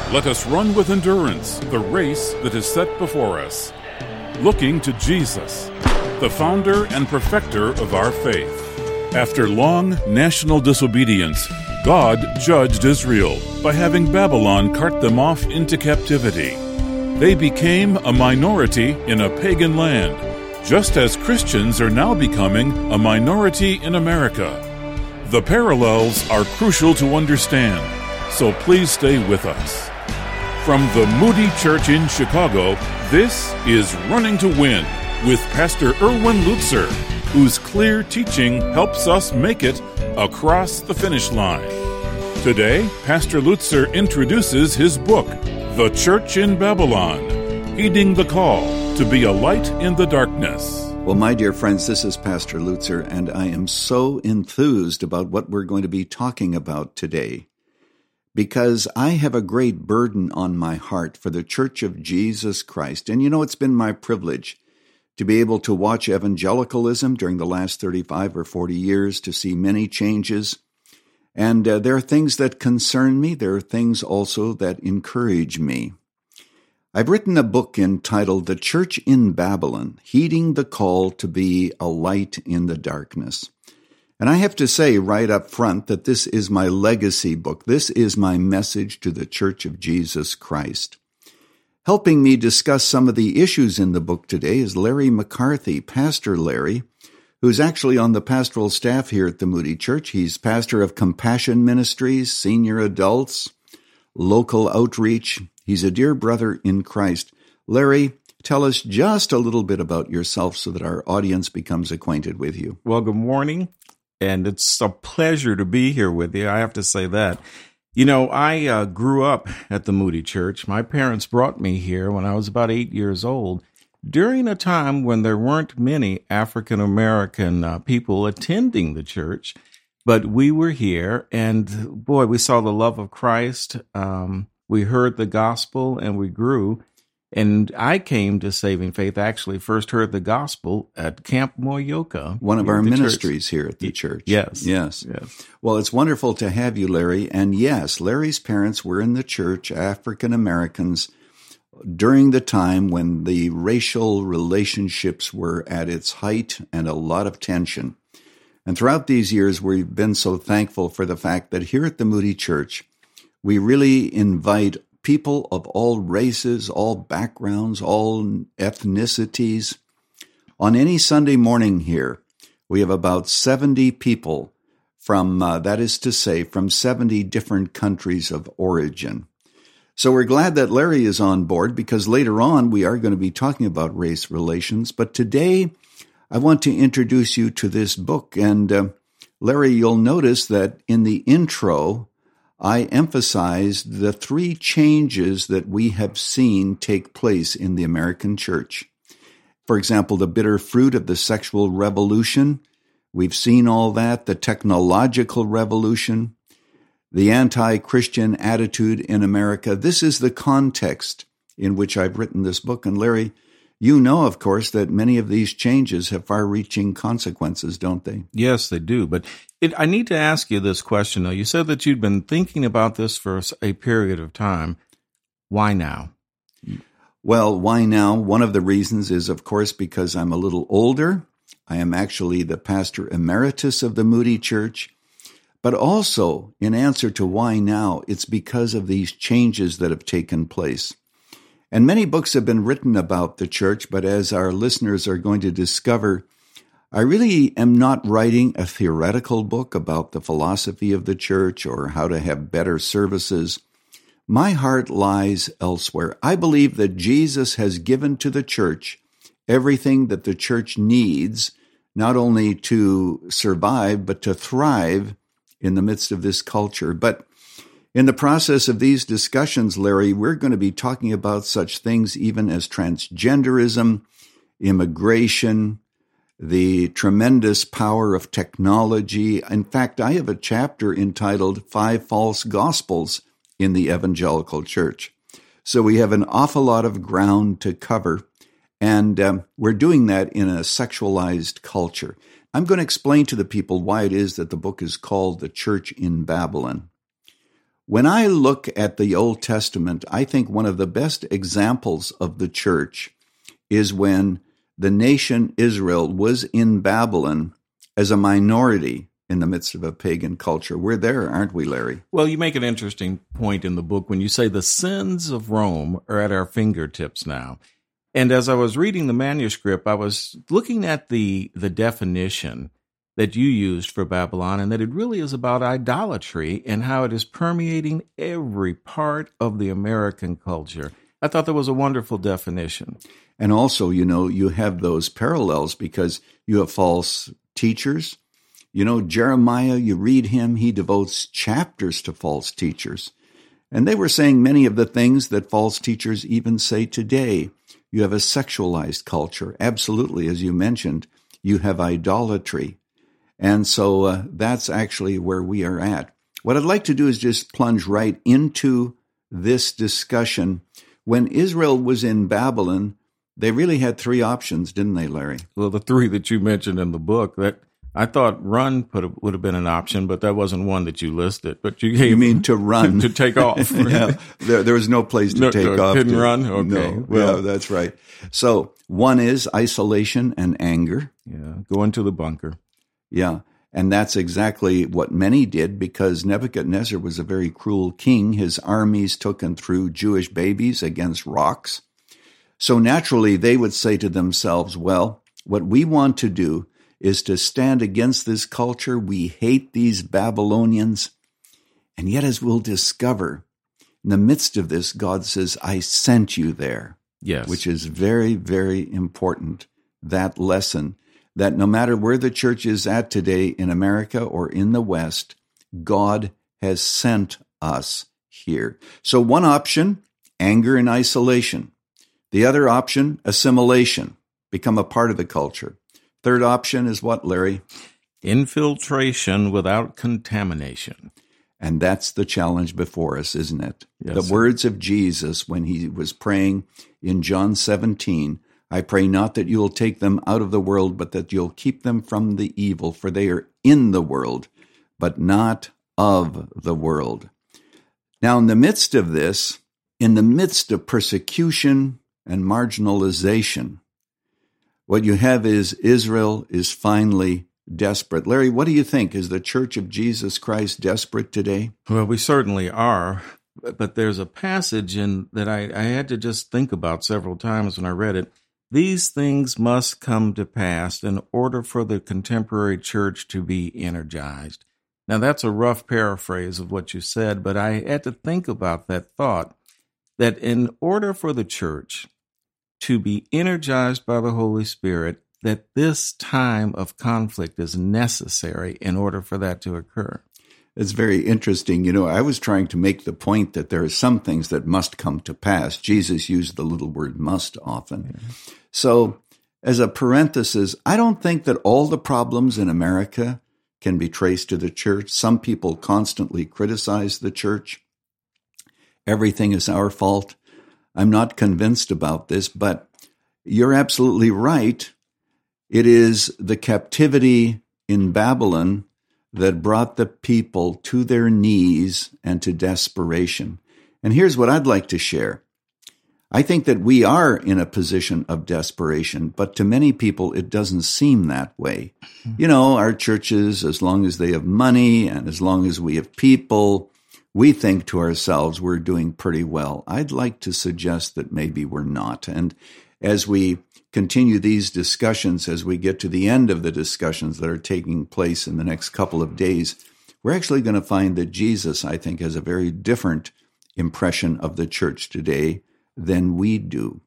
Let us run with endurance the race that is set before us, looking to Jesus, the founder and perfecter of our faith. After long national disobedience, God judged Israel by having Babylon cart them off into captivity. They became a minority in a pagan land, just as Christians are now becoming a minority in America. The parallels are crucial to understand, so please stay with us. From the Moody Church in Chicago, this is Running to Win with Pastor Erwin Lutzer, whose clear teaching helps us make it across the finish line. Today, Pastor Lutzer introduces his book, The Church in Babylon, Heeding the Call to be a Light in the Darkness. Well, my dear friends, this is Pastor Lutzer, and I am so enthused about what we're going to be talking about today, because I have a great burden on my heart for the Church of Jesus Christ. And you know, it's been my privilege to be able to watch evangelicalism during the last 35 or 40 years, to see many changes. And there are things that concern me. There are things also that encourage me. I've written a book entitled The Church in Babylon, Heeding the Call to be a Light in the Darkness. And I have to say right up front that this is my legacy book. This is my message to the Church of Jesus Christ. Helping me discuss some of the issues in the book today is Larry McCarthy, Pastor Larry, who's actually on the pastoral staff here at the Moody Church. He's pastor of Compassion Ministries, senior adults, local outreach. He's a dear brother in Christ. Larry, tell us just a little bit about yourself so that our audience becomes acquainted with you. Well, good morning, and it's a pleasure to be here with you. I have to say that. You know, I grew up at the Moody Church. My parents brought me here when I was about 8 years old, during a time when there weren't many African-American people attending the church, but we were here, and boy, we saw the love of Christ. We heard the gospel, and we grew. And I came to saving faith, actually first heard the gospel at Camp Moyoka. One of our ministries here at the church. Yes. Well, it's wonderful to have you, Larry. And yes, Larry's parents were in the church, African Americans, during the time when the racial relationships were at its height and a lot of tension. And throughout these years, we've been so thankful for the fact that here at the Moody Church, we really invite people of all races, all backgrounds, all ethnicities. On any Sunday morning here, we have about 70 people from, that is to say, from 70 different countries of origin. So we're glad that Larry is on board, because later on we are going to be talking about race relations. But today I want to introduce you to this book. And Larry, you'll notice that in the intro, I emphasized the three changes that we have seen take place in the American church. For example, the bitter fruit of the sexual revolution. We've seen all that. The technological revolution, the anti-Christian attitude in America. This is the context in which I've written this book. And Larry, you know, of course, that many of these changes have far-reaching consequences, don't they? Yes, they do. But I need to ask you this question, though. You said that you'd been thinking about this for a period of time. Why now? Well, why now? One of the reasons is, of course, because I'm a little older. I am actually the pastor emeritus of the Moody Church. But also, in answer to why now, it's because of these changes that have taken place. And many books have been written about the church, but as our listeners are going to discover, I really am not writing a theoretical book about the philosophy of the church or how to have better services. My heart lies elsewhere. I believe that Jesus has given to the church everything that the church needs, not only to survive, but to thrive in the midst of this culture. But in the process of these discussions, Larry, we're going to be talking about such things even as transgenderism, immigration, the tremendous power of technology. In fact, I have a chapter entitled 5 False Gospels in the Evangelical Church. So we have an awful lot of ground to cover, and we're doing that in a sexualized culture. I'm going to explain to the people why it is that the book is called The Church in Babylon. When I look at the Old Testament, I think one of the best examples of the church is when the nation Israel was in Babylon as a minority in the midst of a pagan culture. We're there, aren't we, Larry? Well, you make an interesting point in the book when you say the sins of Rome are at our fingertips now. And as I was reading the manuscript, I was looking at the definition that you used for Babylon, and that it really is about idolatry and how it is permeating every part of the American culture. I thought that was a wonderful definition. And also, you have those parallels because you have false teachers. Jeremiah, you read him, he devotes chapters to false teachers. And they were saying many of the things that false teachers even say today. You have a sexualized culture. Absolutely, as you mentioned, you have idolatry. And so that's actually where we are at. What I'd like to do is just plunge right into this discussion. When Israel was in Babylon, they really had three options, didn't they, Larry? Well, the three that you mentioned in the book, that I thought run would have been an option, but that wasn't one that you listed. But you mean to run. To take off. Yeah, there was no place to take off. Couldn't run? Okay. No, well, yeah, that's right. So one is isolation and anger. Yeah, go into the bunker. Yeah, and that's exactly what many did because Nebuchadnezzar was a very cruel king. His armies took and threw Jewish babies against rocks. So naturally, they would say to themselves, well, what we want to do is to stand against this culture. We hate these Babylonians. And yet, as we'll discover, in the midst of this, God says, I sent you there. Yes. Which is very, very important, that lesson. That no matter where the church is at today in America or in the West, God has sent us here. So one option, anger and isolation. The other option, assimilation, become a part of the culture. Third option is what, Larry? Infiltration without contamination. And that's the challenge before us, isn't it? Yes, the sir. Words of Jesus when he was praying in John 17, I pray not that you will take them out of the world, but that you'll keep them from the evil, for they are in the world, but not of the world. Now, in the midst of this, in the midst of persecution and marginalization, what you have is Israel is finally desperate. Larry, what do you think? Is the Church of Jesus Christ desperate today? Well, we certainly are. But there's a passage that I had to just think about several times when I read it. These things must come to pass in order for the contemporary church to be energized. Now, that's a rough paraphrase of what you said, but I had to think about that thought, that in order for the church to be energized by the Holy Spirit, that this time of conflict is necessary in order for that to occur. It's very interesting. I was trying to make the point that there are some things that must come to pass. Jesus used the little word must often. Yeah. So, as a parenthesis, I don't think that all the problems in America can be traced to the church. Some people constantly criticize the church. Everything is our fault. I'm not convinced about this, but you're absolutely right. It is the captivity in Babylon that brought the people to their knees and to desperation. And here's what I'd like to share. I think that we are in a position of desperation, but to many people, it doesn't seem that way. Our churches, as long as they have money and as long as we have people, we think to ourselves we're doing pretty well. I'd like to suggest that maybe we're not. And as we continue these discussions, as we get to the end of the discussions that are taking place in the next couple of days, we're actually going to find that Jesus, I think, has a very different impression of the church today than we do.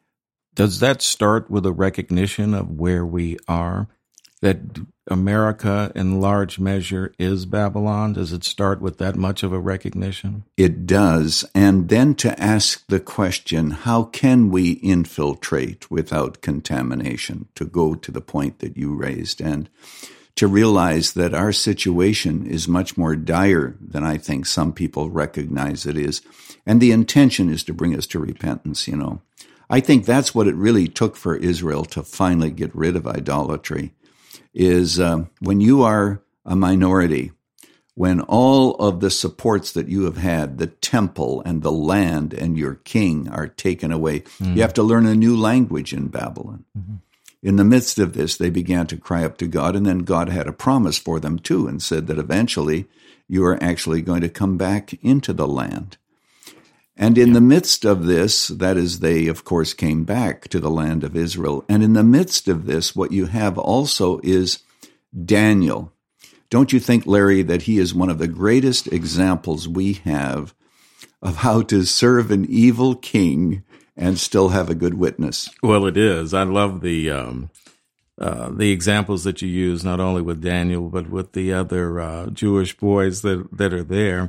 Does that start with a recognition of where we are? That America, in large measure, is Babylon? Does it start with that much of a recognition? It does. And then to ask the question, how can we infiltrate without contamination? To go to the point that you raised, and to realize that our situation is much more dire than I think some people recognize it is. And the intention is to bring us to repentance, I think that's what it really took for Israel to finally get rid of idolatry, is when you are a minority, when all of the supports that you have had, the temple and the land and your king, are taken away. You have to learn a new language in Babylon. In the midst of this, they began to cry up to God, and then God had a promise for them too, and said that eventually you are actually going to come back into the land. And in the midst of this, that is, they, of course, came back to the land of Israel. And in the midst of this, what you have also is Daniel. Don't you think, Larry, that he is one of the greatest examples we have of how to serve an evil king and still have a good witness? Well, it is. I love the examples that you use, not only with Daniel, but with the other Jewish boys that are there.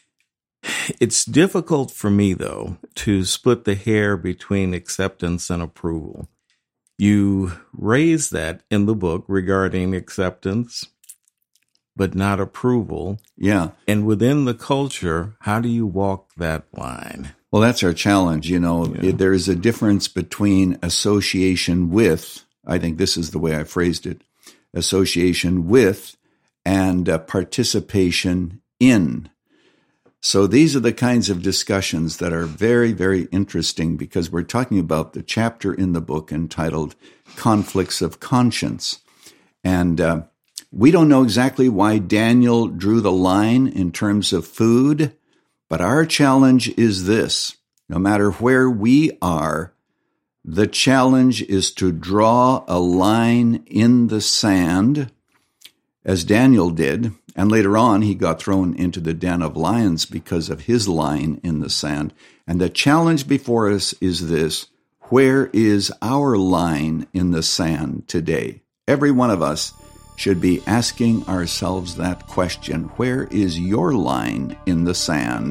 It's difficult for me, though, to split the hair between acceptance and approval. You raise that in the book regarding acceptance, but not approval. Yeah. And within the culture, how do you walk that line? Well, that's our challenge. There is a difference between association with, I think this is the way I phrased it, association with and participation in. So these are the kinds of discussions that are very, very interesting, because we're talking about the chapter in the book entitled Conflicts of Conscience. And we don't know exactly why Daniel drew the line in terms of food, but our challenge is this. No matter where we are, the challenge is to draw a line in the sand, as Daniel did. And later on, he got thrown into the den of lions because of his line in the sand. And the challenge before us is this: where is our line in the sand today? Every one of us should be asking ourselves that question. Where is your line in the sand?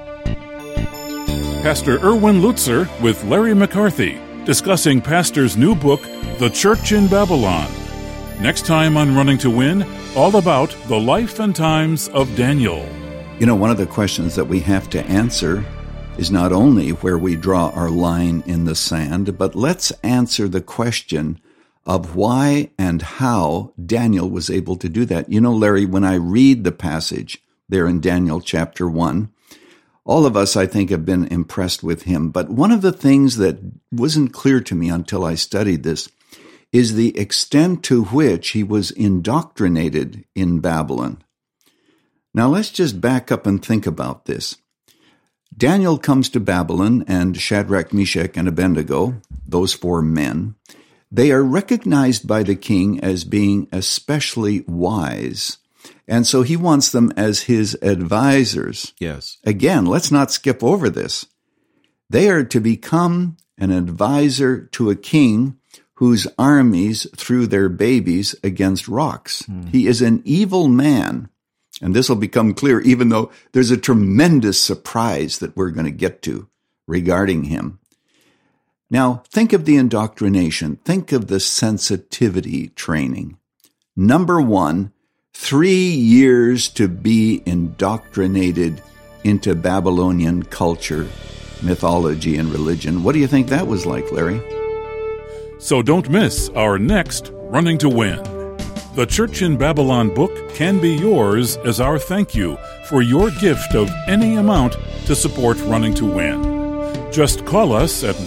Pastor Erwin Lutzer with Larry McCarthy, discussing Pastor's new book, The Church in Babylon. Next time on Running to Win, all about the life and times of Daniel. One of the questions that we have to answer is not only where we draw our line in the sand, but let's answer the question of why and how Daniel was able to do that. Larry, when I read the passage there in Daniel chapter 1, all of us, I think, have been impressed with him. But one of the things that wasn't clear to me until I studied this is the extent to which he was indoctrinated in Babylon. Now, let's just back up and think about this. Daniel comes to Babylon, and Shadrach, Meshach, and Abednego, those 4 men, they are recognized by the king as being especially wise. And so he wants them as his advisors. Yes. Again, let's not skip over this. They are to become an advisor to a king whose armies threw their babies against rocks. He is an evil man. And this will become clear, even though there's a tremendous surprise that we're going to get to regarding him. Now, think of the indoctrination. Think of the sensitivity training. Number 1, 3 years to be indoctrinated into Babylonian culture, mythology, and religion. What do you think that was like, Larry? So don't miss our next Running to Win. The Church in Babylon book can be yours as our thank you for your gift of any amount to support Running to Win. Just call us at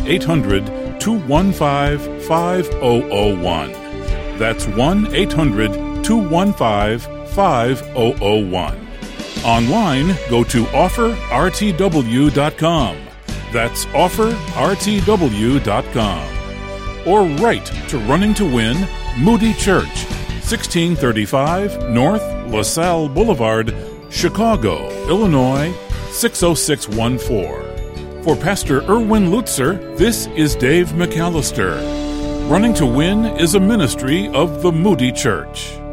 1-800-215-5001. That's 1-800-215-5001. Online, go to offerrtw.com. That's offerrtw.com. Or write to Running to Win, Moody Church, 1635 North LaSalle Boulevard, Chicago, Illinois, 60614. For Pastor Erwin Lutzer, this is Dave McAllister. Running to Win is a ministry of the Moody Church.